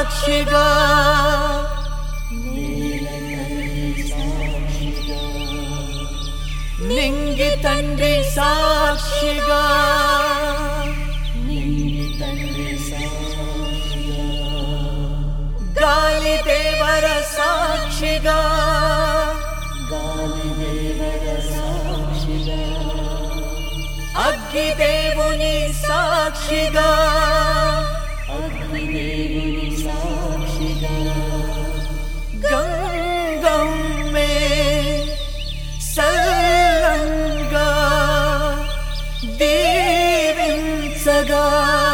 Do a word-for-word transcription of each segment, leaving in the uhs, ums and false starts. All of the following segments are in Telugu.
సాక్షిగా నింగి తండ్రి సాక్షిగా గాలి దేవర సాక్షిగా అగ్ని దేవుని సాక్షిగా గంగం మే సల్లంగా దీవించగా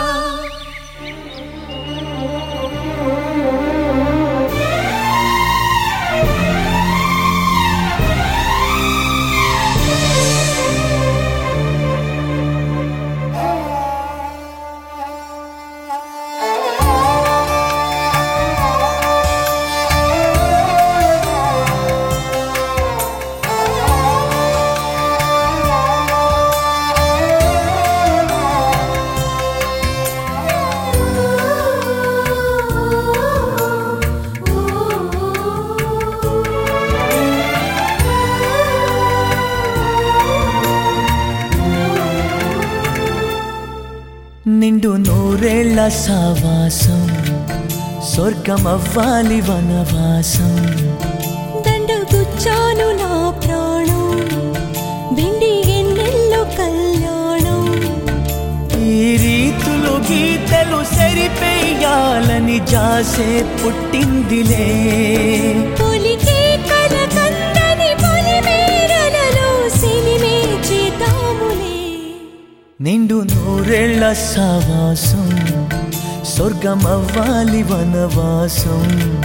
నిండు నూరేళ్ల సావాసం స్వర్గమవ్వాలి వనవాసం దండగుచ్చాను నా ప్రాణం వెండి ఎన్నెల్లో కళ్యాణం ఈ రీతులు గీతలు సరిపెయ్యాలని జాసే పుట్టిందిలే పొలికే కలకందని పొలిమేరలలో సినిమే చేద్దాములే నిండు నూరేళ్ల సావాసం స్వర్గమవ్వాలి వనవాసం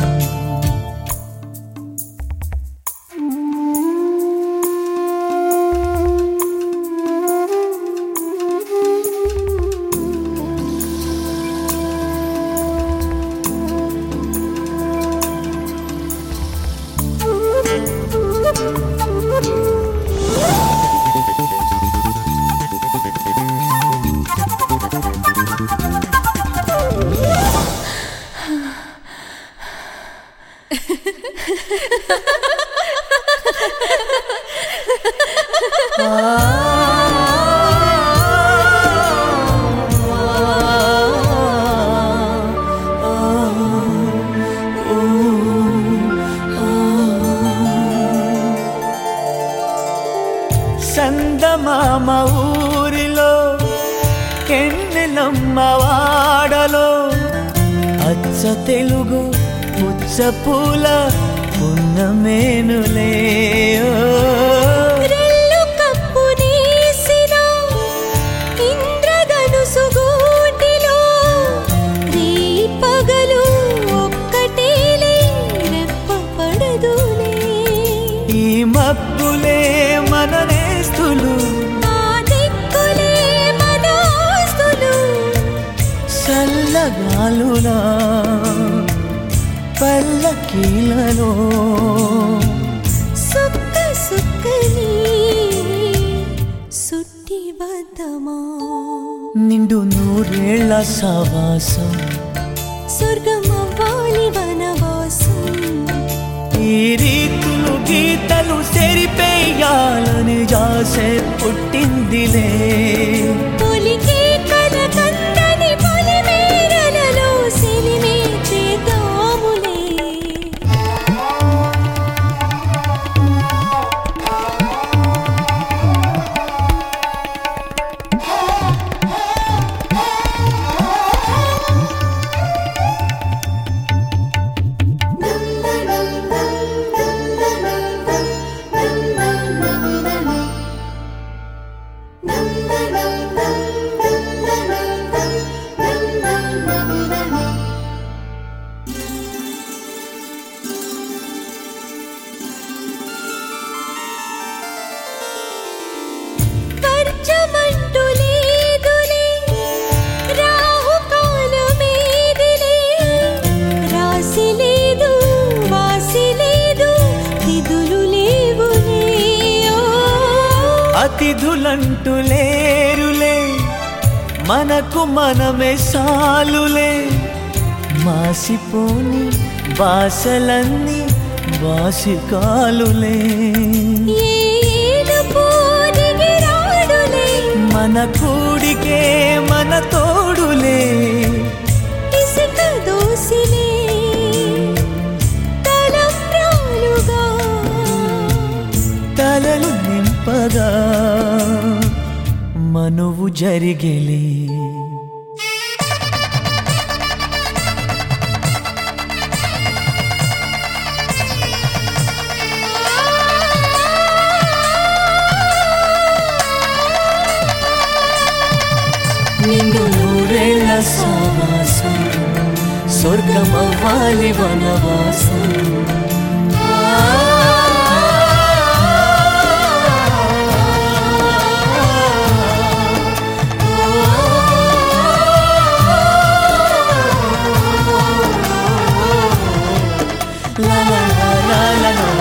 సందమామ ఊరిలో కెన్నెలమ్మ వాడలో అచ్చ తెలుగు పుచ్చ పూల పున్నమేనులే రెల్లు కప్పు నేసిన ఇంద్రధనుసు గూటిలో రీ పగలు ఒక్కటేలే రెప్ప పడదులే ఈ మబ్బులే మన నేస్తులు ఆ దిక్కులే మన ఆస్తులు చల్లగాలులా పల్లకీలలో సుక్క సుక్కని సుట్టి వద్దమా నిండు నూరేళ్ల సావాసం స్వర్గమవ్వాలి వనవాసం ఈ రీతులు గీతలు సరిపెయ్యాలని జాసే పుట్టిందిలే పొలికే కలకందని పొలిమేరలలో సినిమే చేద్దాములే పర్చమంటూ లేదులే రాహు కాలమేదిలే రాసి లేదు వాసి లేదు తిథులు లేవులే అతిథులంటూ లేరులే మనకు మనమే సాలులే మాసిపోని బాసలన్నీ బాసికాలులే ఏడుపు దిగిరాడులే మన కూడికే మన తోడులే ఇసుక దోసిలే తలంబ్రాలుగా తలలు నింపగా మనువు జరిగెలే నిండు నూరేళ్ల సావాసం స్వర్గమవ్వాలి వనవాసం la la la la la la